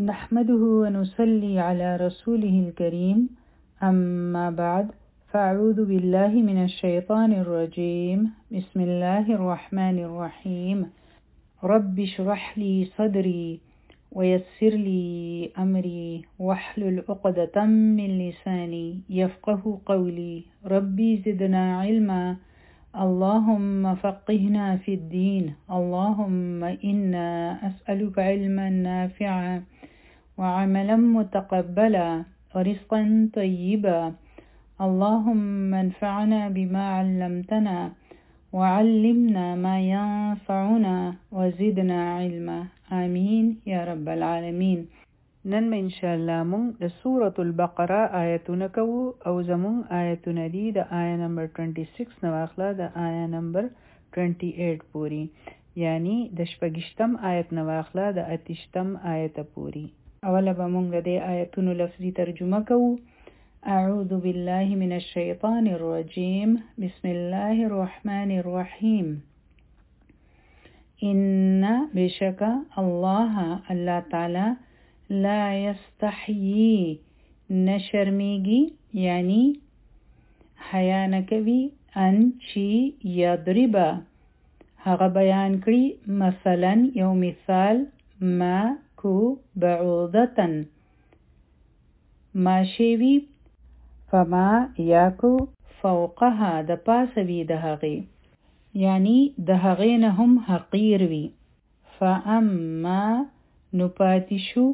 نحمده ونصلي على رسوله الكريم أما بعد فأعوذ بالله من الشيطان الرجيم بسم الله الرحمن الرحيم رب اشرح لي صدري ويسر لي أمري واحلل عقدة من لساني يفقه قولي ربي زدنا علما اللهم فقهنا في الدين اللهم إنا أسألك علما نافعا وعملا متقبلا ورزقا طيبا اللهم انفعنا بما علمتنا وعلمنا ما ينفعنا وزدنا علما آمين يا رب العالمين. نن ما انشاءالله مونږ د سورة البقره آیتونه کوو او زمونږ آیتونه دي د آیه نمبر 26 نو اخلا د آیه نمبر 28 پوری، یعنی د شپږشتم آیت نو اخلا د اتشتم آیت پوری. اوله به مونږ د آیتونو لفظي ترجمه کوو. اعوذ بالله من الشیطان الرجیم بسم الله الرحمن الرحیم. ان بشک الله تعالی لا یستحیی نشرمیگی یعنی حیا نکوی ان چی یضربا هغه بیان کړي مثلا یو مثال ما کو بعوضتن ماشیوی فما یاکو فوقها د پاسوی د هغې یعنی د هغې نه هم حقیر وی. فاما نپاتشو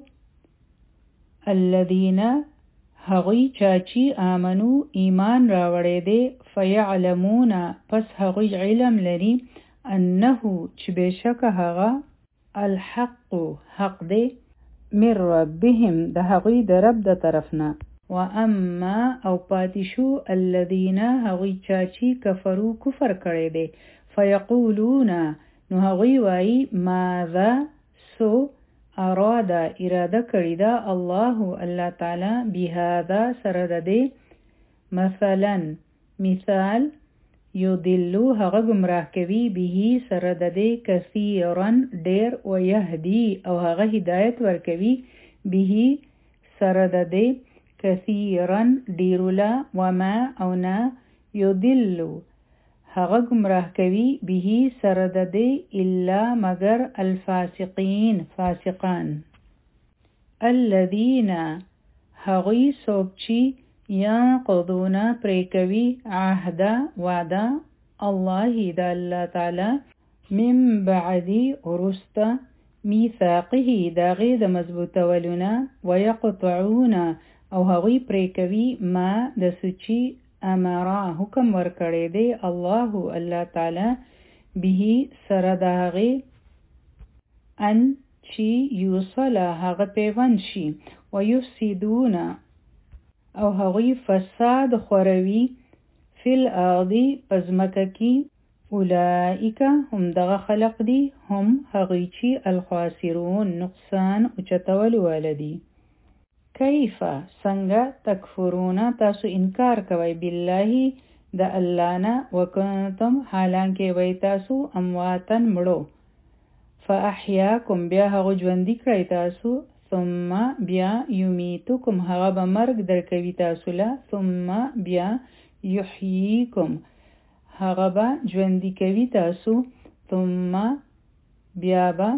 الذین هغوی چاچی آمنو ایمان راوړی دی فیعلمون پس هغوی علم لري انه چې بشک هغه الحق حق دی من ربهم د هغوی د رب د طرفنا. و اما او پاتشو الذین هغوی چاچی کفرو کفر کړی دی فیقولون نو هغوی وای ماذا سو اراده اراده کړی دا الله تعالی بهذا سره د دې مثلا مثال یضلو هغه گمراه کوي به سره د دې کثیرا ډیر و یهدی او هغه هدایت ورکوي به سره د دې کثیرا ډیرولا وما او نه یضلو هغه گمراه کوي به سره د دې الا مگر الفاسقین فاسقان. الذین هغوی څوک چې ینقضون پرې کوي عهد وعده الله د الله تعالی من بعد وروسته میثاقه د هغې د مضبوطولونه ویقطعون او هغوی پرې کوي ما د سوچي امرا حکم ورکړی دی الله تعالی به سره د هغې ان چې یوصل هغه پیوند شي ویفسدون او هغوی فساد خوروي فی الارض پزمکه کی اولئک هم دغه خلق دی هم هغوی چې الخاسرون نقصان اوچتول والدي. کیف څنګه تکفرون تاسو انکار کوئ بالله د الله نه وکنتم حالانکه وای تاسو امواتن مړو فاحیاکم بیا هغه ژوندي کړئ تاسو ثم بیا یمیتکم هغه به مرګ درکوي تاسو له ثم بیا یحییکم هغه به ژوندي کوي تاسو ثم بیا به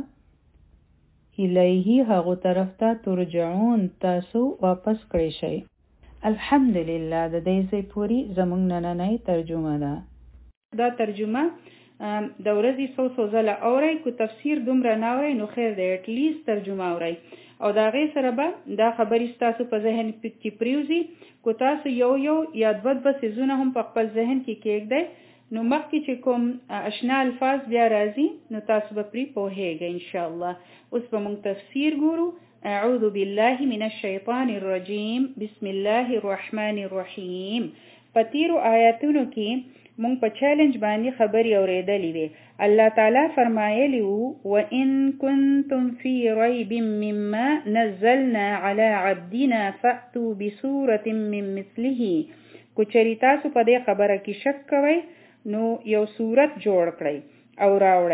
الیه هغه طرف ته ترجعون تاسو واپس کړئ شئ. الحمدلله د دې ځای پوری زمونږ نننۍ ترجمه ده. دا ترجمه د ورځې څو ځله اورئ کو تفسیر دومره نه اورئ نو خیر دی اټلیست ترجمه اورئ او د هغې سره به دا خبرې ستاسو په ذهن کې پریوزي. کو تاسو یو یا دوه څیزونه هم په خپل ذهن کې کېږدئ نو مخکې چې کوم اشنا الفاظ بیا راځي نو تاسو به پرې پوهیږئ انشاءالله. اوس به موږ تفسیر ګورو. اعوذ بالله من الشیطان الرجیم بسم الله الرحمن الرحیم. په تیرو آیاتونو کې موږ په چیلنج باندې خبرې اورېدلې وې. الله تعالی فرمایلی وو وان کنتم فی ریب مما نزلنا علی عبدنا فأتوا بسورة من مثله. کو چېرې تاسو په دې خبره کې شک کوئ نو یو صورت جوړ کړئ او راوړئ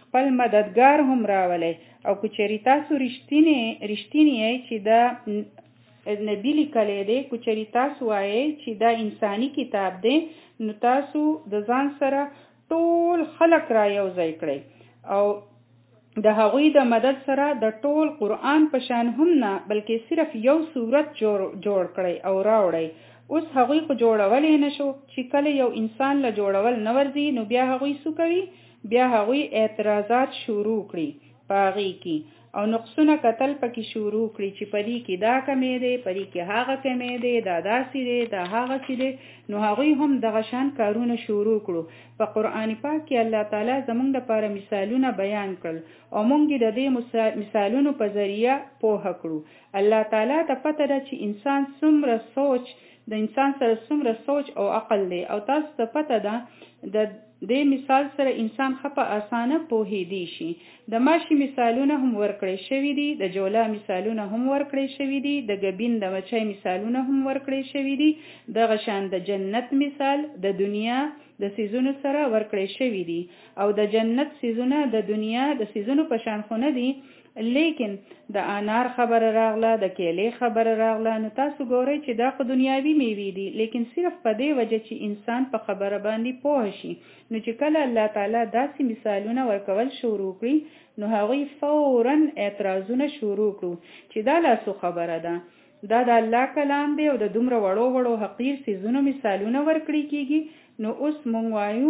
خپل مددگار هم راولئ او که چېرې تاسو رښتینی یئ چې دا نبی لیکلی دی، که چېرې تاسو وایئ چې دا انساني کتاب دی، نو تاسو د ځان سره ټول خلق را یوځای کړئ او د هغوی د مدد سره د ټول قرآن په شان هم نه بلکې صرف یو صورت جوړ کړئ او راوړئ. اوس هغوی خو جوړولی نشو، چې کله یو انسان له جوړول نه ورځي نو بیا هغوی څه کوي؟ بیا هغوی اعتراضات شروع کړي په هغې کې او نقصونه کتل پکې شروع کړي چې په دې کې دا کمی دی، په دې کې هغه کمی دی، دا داسې دی، دا هغسې دی. نو هغوی هم دغه شان کارونه شروع کړو. په قرآن پاک کې الله تعالی زموږ دپاره مثالونه بیان کړل او موږ د دې مثالونو په ذریعه پوهه کړو. الله تعالی ته پته ده چې انسان څومره د انسان سره څومره سوچ او عقل دی او تاسو ته پته ده د دې مثال سره انسان ښه په اسانه پوهېدی شي. د ماشي مثالونه هم ورکړی شوي دي، د جولا مثالونه هم ورکړی شوي دي، د ګبین د مچۍ مثالونه هم ورکړی شوي دي، دغه شان د جنت مثال د دنیا د سیزونو سره ورکړی شوي دي او د جنت سیزونه د دنیا د سیزونو په شان خو نه دي، لیکن د انار خبره راغله، د کیلې خبره راغله، نو تاسو ګورئ چې دا خو دنیاوي میوې دي، لیکن صرف په دې وجه چې انسان په خبره باندې پوه شي. نو چې کله الله تعالی داسې مثالونه ورکول شروع کړي نو هغوی فوراً اعتراضونه شروع کړو چې دا لا څه خبره ده، دا د الله کلام دی او د دومره وړو حقیر څیزونو مثالونه ورکړي کېږي. نو اوس مونږ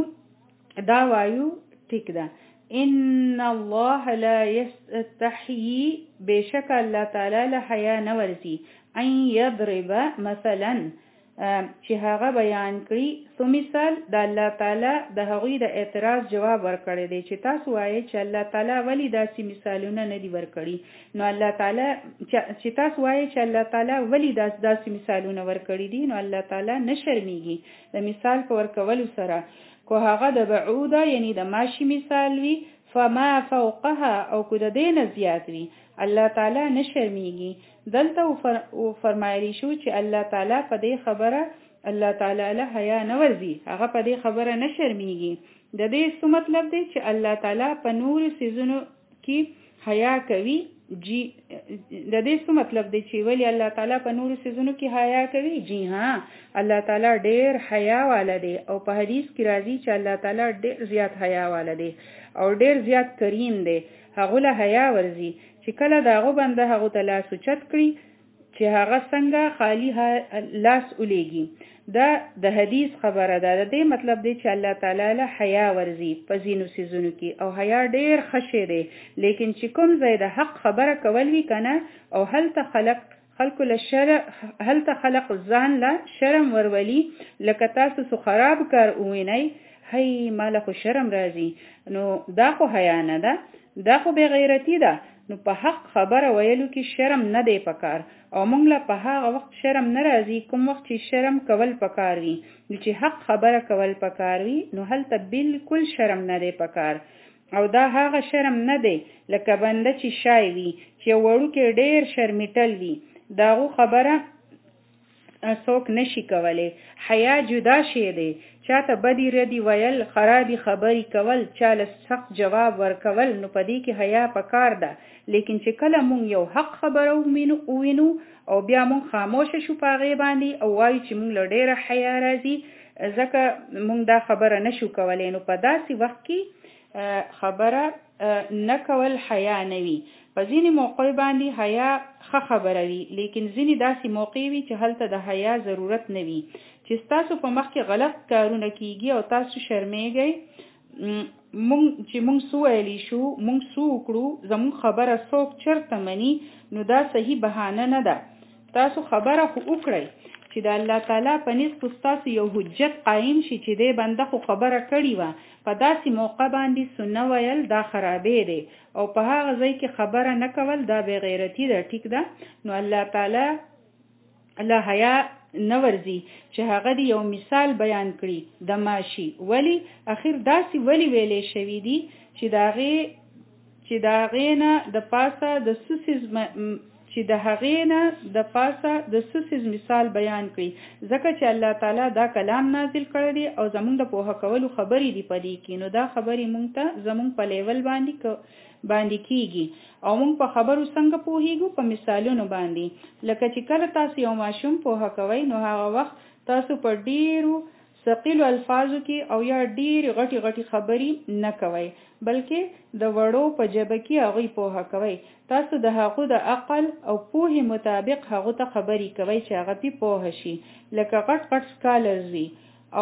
وایو ټیک ده، ان الله لا يستحيي، بشک الله تعالی له حیا نه ورځي، ان يضرب مثلا چې هغه بیان کړي څو مثال د الله تعالی د هغوی د اعتراض جواب ورکړی دی چې تاسو وایئ چې الله تعالی ولې داسې مثالونه نه دي ورکړي. نو الله تعالی چې تاسو وایئ چې الله تعالی ولې داسې مثالونه ورکړي دي، نو الله تعالی نه شرمیږي د مثال په ورکولو سره. کو هغه د بعوده یعنی د ماشي مثال وي، فما فوقها او کو د دې نه زیات وي، الله تعالی نه شرمیږي. دلته فرمایلی شو چې الله تعالی په دې خبره الله تعالی له حیا نه ورځي، هغه په دې خبره نه شرمیږي. د دې څه مطلب دی چې الله تعالی په نور سيزونو کې حیا کوي. د دې څه مطلب دی چې ولی الله تعالی په نور سيزونو کې حیا کوي؟ جی ها، الله تعالی ډېر حیا والا دی او په حدیث کې راځي چې الله تعالی ډېر زیات حیا والا دی او ډېر زیات کریم دی. هغه له حیا ورځي چې کله داغه بنده هغه ته لاس اوچت کړي چې هغه څنګه خالی لاس اولیږي. دا د حدیث خبره ده. د دې مطلب دی چې الله تعالی له حیا ورځي په ځینو سيزونو کې او حیا ډېر خشه دی، لیکن چې کوم ځای د حق خبره کول وی کنه او هلته خلق ځان له شرم ورولي، لکه تاسو سو خراب کار ووینئ، هی ماله خو شرم راځي، نو دا خو حیا نه ده، دا خو بے غیرتی ده. نو په حق خبره ویلو کې شرم نه دی پکار او موږ له په هغه وخت شرم نه راځي کوم وخت چې شرم کول پکار وي. نو چې حق خبره کول پکار وي نو هلته بالکل شرم نه دی پکار او دا هغه شرم نه دی لکه بنده چې شای وي چې وړو کې ډیر شرمیټل وي، داغو خبره څوک نشي کولی. حیا جدا شی دی، چاته بدی ردی ویل، خرابی خبری کول، چاله سخت جواب ورکول، نو پدې کې حیا پکار ده. لیکن چې کله مونږ یو حق خبره ووینو او بیا مونږ خاموش شو پاغې باندې او وایو چې مونږ له ډیره حیا راځي ځکه مونږ دا خبره نشو کولی، نو په داسې وخت کې خبره نه کول حیا نه وي. په ځینې موقع باندې حیا ښه خبره وي، لیکن ځینې داسې موقع وي چې هلته د حیا ضرورت نه وي. چې تاسو په مخ کې غلط کارونه کیږي او تاسو شرمېږئ، مونږ سو ویلی شو، مونږ سو وکړو، زمونږ خبره څوک چرته مني، نو دا صحیح بهانه نه ده. تاسو خبره خو وکړئ چې د الله تعالی په نس تاسو یو حجت قائم شي چې دې بنده خو خبره کړې وه، په داسې موقع باندې سنه ویل دا خرابې دی او په هغه ځای کې خبره نه کول دا بې غیرتي ده. ټیک ده، نو الله تعالی الله حیا نه ورځي چې هغه دی یو مثال بیان کړي د ماشي، ولی اخر داسې ولی ویلې شوي دي چې داغې نه د پاسه د چې د هغې نه د پاسه د سوسیز مثال بیان کړي ځکه چې الله تعالی دا کلام نازل کړی دی او زمونږ د پوهه کولو خبرې دی پدې کې نو دا خبرې مونږ ته زمونږ په لیول باندې کیږي او مونږ په خبرو څنګه پوهیږو په مثالونو باندې لکه چې کله تاسو یو ماشوم پوهه کوئ نو هغه وخت تاسو په ډیرو ثقیلو الفاظو کې او یا ډیر غټي خبرې نه کوئ بلکې د وړو په ژبه کې هغه پوهه کوئ تاسو د هغه د عقل او پوهې مطابق هغه ته خبرې کوئ چې هغه په پوهه شي لکه غټ سکالرز وي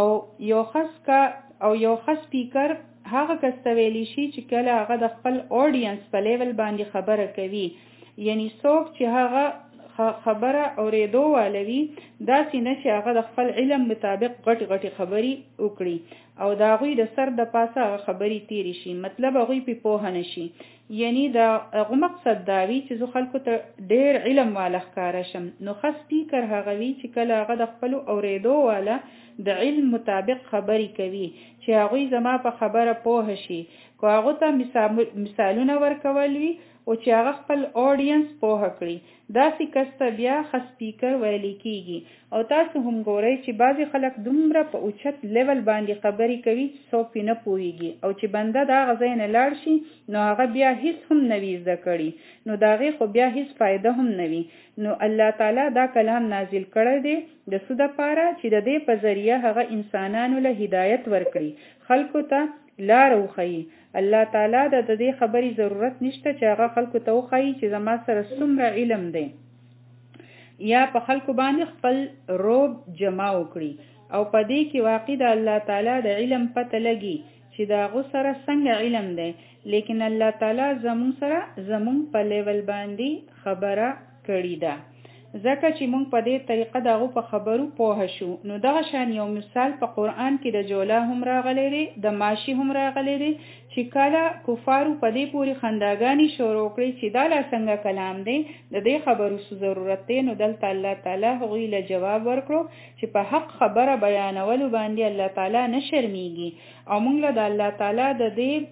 او یو خاص سپیکر هغه کس ته ویلی شي چې کله هغه د خپل اودینس په لیول باندې خبره کوي یعنی څوک چې هغه خبره اوریدو والوي داسې نه چې هغه د خپل علم مطابق غټي خبرې وکړي او دا غوی د سر د پاسه خبرې تیری شي مطلب هغه په پوهه نشي یعنی دا هغه مقصد دا وی چې زه خلکو ته ډیر علم والا ښکارا شم نو خاص سپیکر هغه وی چې کله هغه د خپل اوریدو والا د علم مطابق خبرې کوي چې هغه زما په خبره پوه شي کو هغه ته مثالونه ورکول وی او چې هغه خپل اودینس پوهه کړي داسې کس ته بیا خاص سپیکر ویل کیږي او تاسو هم ګورئ چې بعضی خلک دومره په اوچت لیول باندې خبرې کوي چې څوک نه پوهیږي او چې بنده دا غځای نه لاړ شي نو هغه بیا هیڅ هم نه وي زده کړي نو دا غي خو بیا هیڅ فائدہ هم نه وي نو الله تعالی دا کلام نازل کړی دی د څه دپاره چې د دې په ذریعه هغه انسانانو له هدایت ورکړي خلکو ته لار وښیي الله تعالی د دې خبرې ضرورت نشته چې هغه خلکو ته وښیي چې زما سره څومره علم دی یا په خلکو باندې خپل روب جمع وکړي او په دې کې واقع د الله تعالی د علم پته لګي چې دا غو سره څنګه علم دی لیکن الله تعالی زمون په لیول باندې خبره کړی ده ځکه چې مونږ په دې طریقه دغه په خبرو پوه شو نو دغه شان یو مثال په قران کې د جولا هم راغلی دی د ماشي هم راغلی دی چې کله کفارو په دې پوری خنداګانی شروع کړی چې دا لا څنګه کلام دی د دې خبرو څه ضرورت دی نو دلته الله تعالی هغه له جواب ورکړو چې په حق خبره بیانولو باندې الله تعالی نه شرمېږي او مونږ له الله تعالی د دې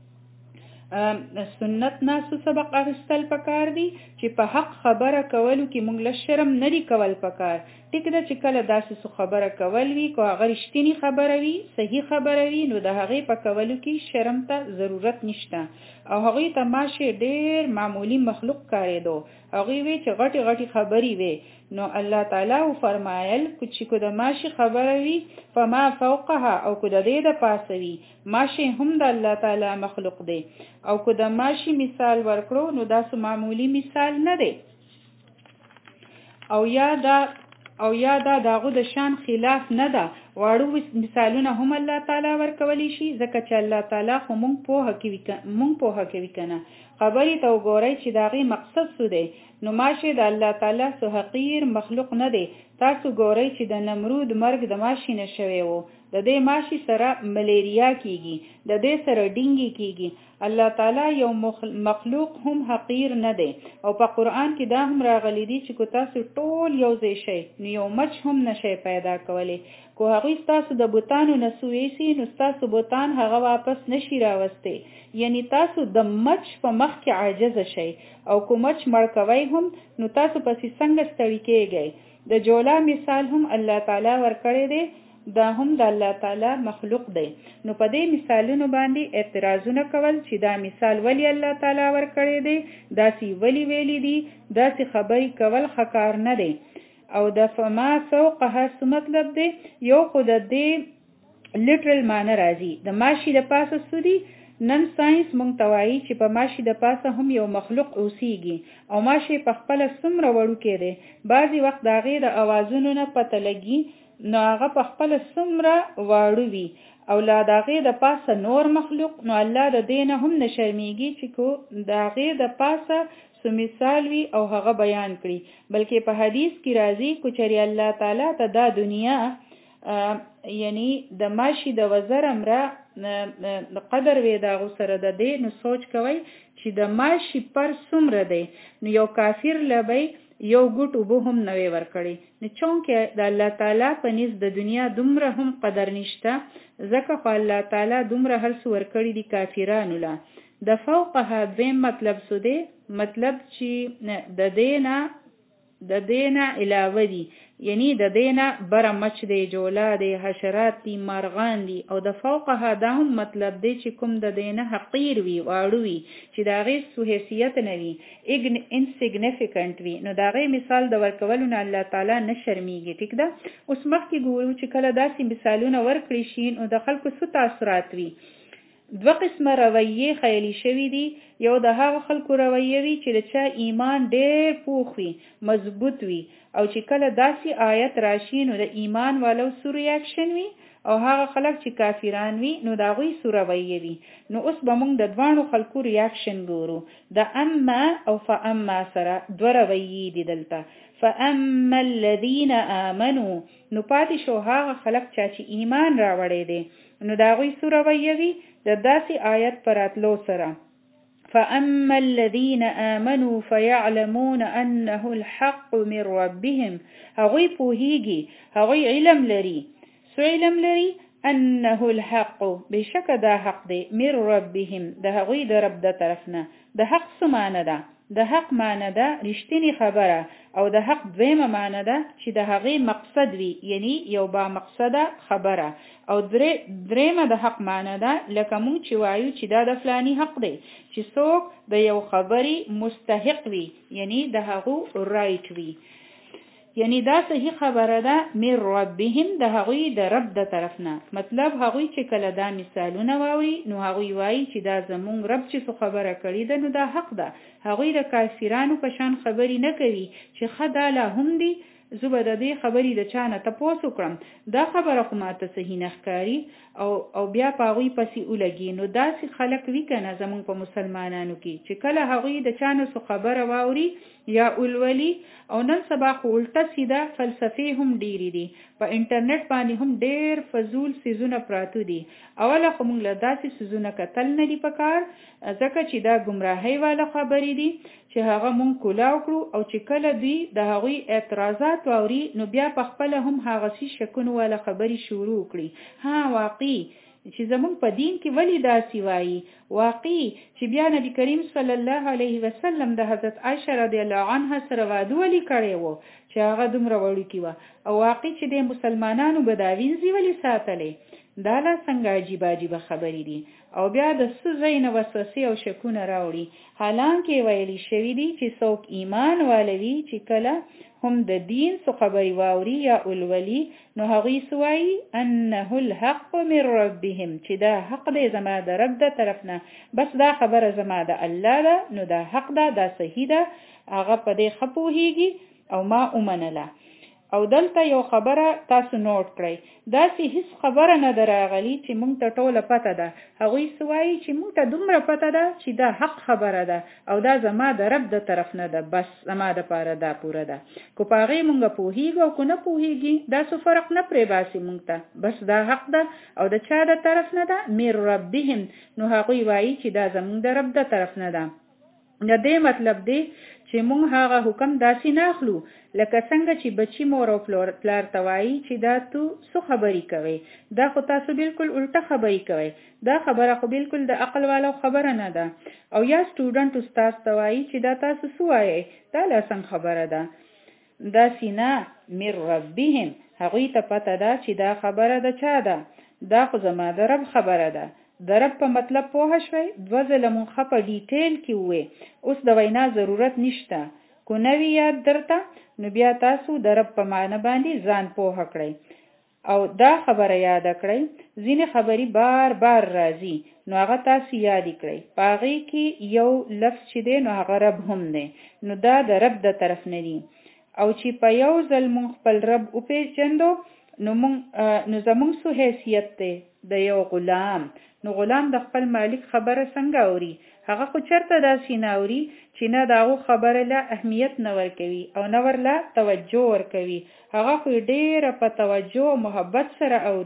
سنت ناسو سبق اغستل پکار دی چې په حق خبره کولو کې مونږ له شرم نری کول پکار ټیک ده چې کله داسې خبره کول وی کو هغه رښتینی خبره وی صحیح خبره وی نو د هغه په کولو کې شرم ته ضرورت نشته او هغه ته ماشه ډیر معمولی مخلوق کاریدو هغه وی چې غټي خبري وی نو الله تعالی فرمایل چې کو د ماشي خبره وی فما فوقها او کو د دې د پاسه وی ماشي هم د الله تعالی مخلوق دی او کو د ماشي مثال ورکړو نو دا سو معمولی مثال نه دی او یا دا داغه د شان خلاف نه ده واړو مثالونه هم الله تعالی ورکولی شي ځکه چې الله تعالی خو مونږ پوهه کوي کنه خبرې ته وګورئ چې داغه مقصد څه دی نو ماشه د الله تعالی سو حقیر مخلوق نه دی تاسو ګورئ چې د نمرود مرګ د ماشي نشوي وو د دې ماشي سره ملیریا کیږي د دې سره ډینګي کیږي الله تعالی یو مخلوق هم حقیر نه دی او په قران کې دا هم راغلی دی چې کو تاسو ټول یو ځای شئ نو یو مچ هم نشي پیدا کولی کو هغه تاسو د بوتانو نسويسي نو تاسو بوتان هغه واپس نشي راوستي یعنی تاسو د مچ په مخ کې عاجز شئ او کو مچ مړ کوي هم نو تاسو پسې څنګه ستړي کېږئ د جولا مثال هم الله تعالی ورکړی دی دا هم د الله تعالی مخلوق دی نو په دې مثالونو باندې اعتراضونه کول چې دا مثال ولی الله تعالی ورکړی دی داسې ولی ویلی دی داسې خبرې کول خکار نه دی او د فما فوقها څه مطلب دی یو خو د دې لیټرل معنی راځي د ماشي د پاسه سودی نن ساينس مونږ توایي چې په ماشي د پاسه هم یو مخلوق اوسېږي او ماشي په خپل سمره وړو کې دی بعضی وخت دا غي د اوازونو نه پته لګي نو هغه په خپل سمره واړو وي او لا داغه د پاسه نور مخلوق نو الله د دینه هم نشرمېږي چې کو داغه د پاسه سو مثال وی او هغه بیان کړي بلکې په حدیث کې راځي کو چې الله تعالی ته دا دنیا یعنی د ماشي د وزر امره قدر وی دا غسر د دې نو سوچ کوي چې د ماشي پر سمره دی نو یو کافر لبی یو ګټ وبو هم نوې ورکړي نو چونکه د الله تعالی په نس د دنیا دومره هم قدر نشته ځکه خو الله تعالی دومره هر څه ورکړي دي کافرانو لا د فوقها دویم مطلب څه دی؟ مطلب چې د دینا علاوه دی، یعنی د دینا بره مچ دی، جولا دی، حشرات دی، مرغان دی. او د فوقها دا هم مطلب دی چې کوم د دینا حقیر وي، واړو وي، چې د هغې څه حیثیت نه وي، انسیګنیفیکنټ وي، نو د هغې مثال د ورکولو نه الله تعالی نه شرمیږي. ټیک ده. اوس مخکې ګورو چې کله داسې مثالونه ورکړي شي نو د خلکو څه تاثرات وي. دوه قسمه رویې خیالي شوي دي. یو د هغه خلکو رویه وي چې د چا ایمان ډېر پوخ وي، مضبوط وي، او چې کله داسې آیت راشي نو د ایمان والو څه ریاکشن وي، او هغه خلک چې کافران وي نو د هغوی څه رویه وي. نو اوس به موږ د دواړو خلکو ریاکشن ګورو. د اما او فاما سره دوه رویې دي دلته. فاما الذین آمنوا، نو پاتې شو هغه خلک چې ایمان راوړی دی، نو د هغوی څه رویه وي د داسې آیت پر راتلو سره. فأما الذين آمنوا فيعلمون أنه الحق من ربهم، هغوی پوهیږي، هغوی علم لري. سو علم لري؟ أنه الحق، بشک دا حق دی، من ربهم، د هغوی د رب د طرف نه. د حق څه معنی ده؟ د حق معنی ده رښتینی خبره، او د حق دویمه معنی ده چې د هغې مقصد وي، یعنی یو با مقصده خبره. او دریمه د حق معنی ده لکه مونږ چې وایو چې دا د فلانی حق دی، چې څوک د یو خبرې مستحق وي، یعنی د هغو رایټ وي، یعنی دا صحیح خبره ده من ربهم، د هغوی د رب د طرف نه. مطلب هغوی چې کله دا مثالونه واوري نو هغوی وایي چې دا زمونږ رب چې څه خبره کړې ده نو دا حق ده. هغوی د کافرانو په شان خبرې نه کوي چې ښه دا لا هم دي، زه به د دې خبرې د چا نه تپوس وکړم، دا خبره خو ماته صحیح نه ښکاري، او بیا په هغوی پسې ولګي. نو داسې خلک وي که نه زمونږ په مسلمانانو کې چې کله هغوی د چا نه څه خبره واوري یا ولولي، او نن سبا خو الټه سیده فلسفې هم ډېرې دي، په انټرنیټ باندې هم ډېر فضول څیزونه پراته دي. اوله خو موږ له داسې څیزونه کتل نه دي پکار، ځکه چې دا ګمراهۍ والا خبرې دي چې هغه مونږ کولاو کړو، او چې کله دوی د هغوی اعتراضات واوري نو بیا په خپله هم هغه څه شکونو والا خبرې شروع کړي. ها واقعي چې زمونږ په دین کې ولی داسې وایي، واقعي چې بیا نبی کریم صلی الله علیه وسلم د حضرت عایشه رضی الله عنها سره واده ولی کړی وو چې هغه دومره وړوکې وه، او واقعي چې د مسلمانانو به دا وینځي ولی ساتلی. دا لا څنګه عجیبه عجیبه خبرې دي، او بیا د څه ځای نه وسوسې او شکونه راوړي. حالانکه ویلي شوي دي چې څوک ایمان والوي چې کله هم د دین څه خبرې واوري یا ولولي نو هغوی څه وایي؟ انه الحق من ربهم، چې دا حق دی زما د رب د طرف نه، بس دا خبره زما د الله ده، نو دا حق ده، دا صحیح ده، هغه په دې ښه پوهیږي او ما ومنله. او دلته یو خبره تاسو نوٹ کړئ، داسې هیڅ خبره نه ده راغلي چې مونږ ته ټوله پته ده. هغوی څه وایي چې مونږ ته دومره پته ده چې دا حق خبره ده او دا زما د رب د طرف نه ده، بس زما دپاره دا پوره ده. که په هغې مونږ پوهیږو او که نه پوهیږي دا څه فرق نه پرې باسي مونږ ته، بس دا حق ده او د چا د طرف نه ده؟ من ربهم. نو هغوی وایي چې دا زمونږ د رب د طرف نه ده. د دې مطلب دی چې مونږ هغه حکم داسې نه اخلو لکه څنګه چې بچی مور او پلار ته وایي چې دا تو څه خبرې کوي، دا خو تاسو بالکل الټه خبرې کوي، دا خبره خو بالکل د عقل والا خبره نه ده. او یا سټوډنټ استاد ته وایي چې دا تاسو څه وایي، دا لا څنګه خبره ده. داسې نه، من ربهم، هغوی ته پته ده چې دا خبره د چا ده، دا خو زما د رب خبره ده. د رب په مطلب پوه شوي؟ دوه ځله مونږ په ډیټیل کې وې، اوس د وینا ضرورت نشته. کو نوی یاد درته نو بیا تاسو د رب په معنی باندې ځان پوه کړئ او دا خبره یاد کړئ. ځینې خبرې بار بار راځي نو هغه تاسو یاد کړئ، په هغې کې یو لفظ چې دی نو هغه رب هم دی، نو دا د رب د طرف نه دی. او چې په یو ځل مونږ خپل رب وپېژندو نو زمونږ څه حیثیت دی؟ د یو غلام. نو غلام د خپل مالک خبره څنګه اوري؟ هغه خو چرته داسې نه اوري چې نه د هغو خبره له اهمیت نه ورکوي او نه ورله توجه ورکوي، هغه خو ډېره په توجه او محبت سره اوري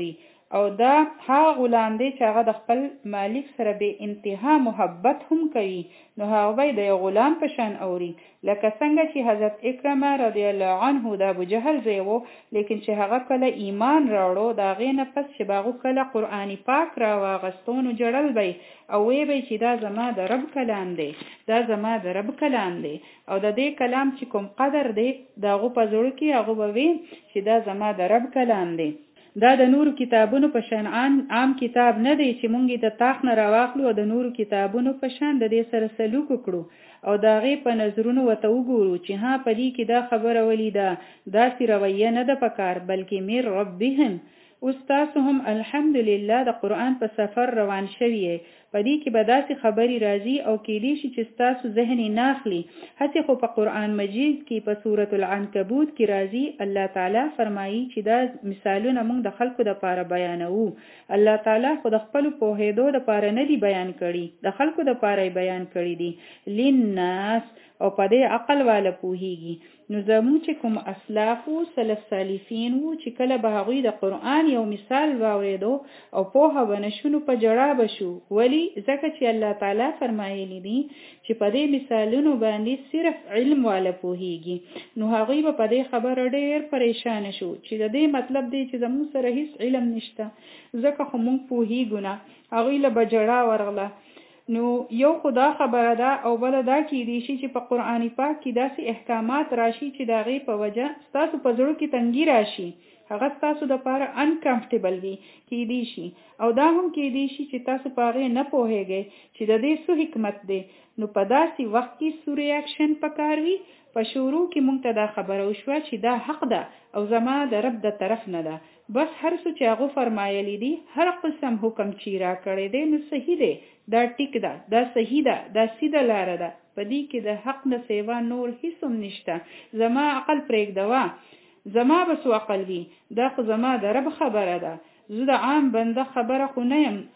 او دا هغه غلام دی چې هغه د خپل مالک سره به انتها محبت هم کوي نو هغه د غلام په شان اوري لکه څنګه چې حضرت اکرمه رضی الله عنه د ابو جهل زوی وو لیکن چې هغه کله ایمان راوړو دا غینه پس چې باغو کله قرآن پاک را واغستون جړل بی او وی بی چې دا زما د رب کلام دی دا زما د رب کلام دی او د دې کلام چې کوم قدر دی دا غو په زړه کې هغه به چې دا زما د رب کلام دی دا د نورو کتابونو په شان عام کتاب نه دی چې مونږ د تاخ نه راواخلو او د نورو کتابونو په شان د دې سره سلوک وکړو او دا غي په نظرونو وته وګورو چې ها پدې کې دا خبره ولیدا دا سی رویه نه ده پکار بلکې میر ربهم استاسهم الحمدلله د قرآن په سفر روان شوی پدې کې به داسې خبري راځي او کېدی شي چې تاسو ذهن ناخلي هڅه خو په قرآن مجید کې په سورۃ العنکبوت کې راځي الله تعالی فرمایي چې دا مثالونه موږ د خلکو د پاره بیانوو الله تعالی خو د خپل پوهېدو د پاره نه دی بیان کړي د خلکو د پاره بیان کړي دي للناس او په دې عقل والا پوهیږي نو زموږ چې کوم اسلاف او سلف صالحین وو چې کله به هغوی د قرآن یو مثال واورېدو او په ونشونو په جړا بشو ولی ځکه چې الله تعالی فرمایلی دي چې په دې مثالونو باندې صرف علم والا پوهیږي نو هغوی به په دې خبره ډېر پریشان شو چې د دې مطلب دی چې زموږ سره هیڅ علم نشته ځکه خو موږ پوهیږو نه هغوی له به جړا ورغله نو یو خدا خبره ده او بل دا کې دي چې په قرآن پاک کې داسې احکامات راشي چې دا غي په وجه تاسو په زړه کې تنګي راشي هغه تاسو د پاره انکمفورټیبل وي کې دي شي او دا هم کې دي چې تاسو پاره نه پوهیږئ چې د دې څه حکمت دی نو په داسې وخت کې سو ریاکشن پکاروي په شروع کې مونږ ته دا خبره وشوه چې دا حق ده او زما د رب د طرف نه ده بس هر څه چې هغه فرمایلی دي هر قسم حکم چې را کړی دی نو صحیح دی دا ټیک ده دا صحیح ده دا سیده لار ده په دې کې د حق نه سیوا نور هیڅ هم نشته زما عقل پرېږدوه زما بس عقل وي دا خو زما د رب خبره ده زه د عام بنده خبره خو نه یم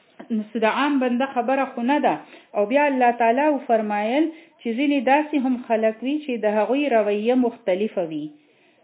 د عام بنده خبره خو نه ده او بیا الله تعالی فرمایل چې ځینې داسې هم خلک وي چې د هغوی رویه مختلفه وي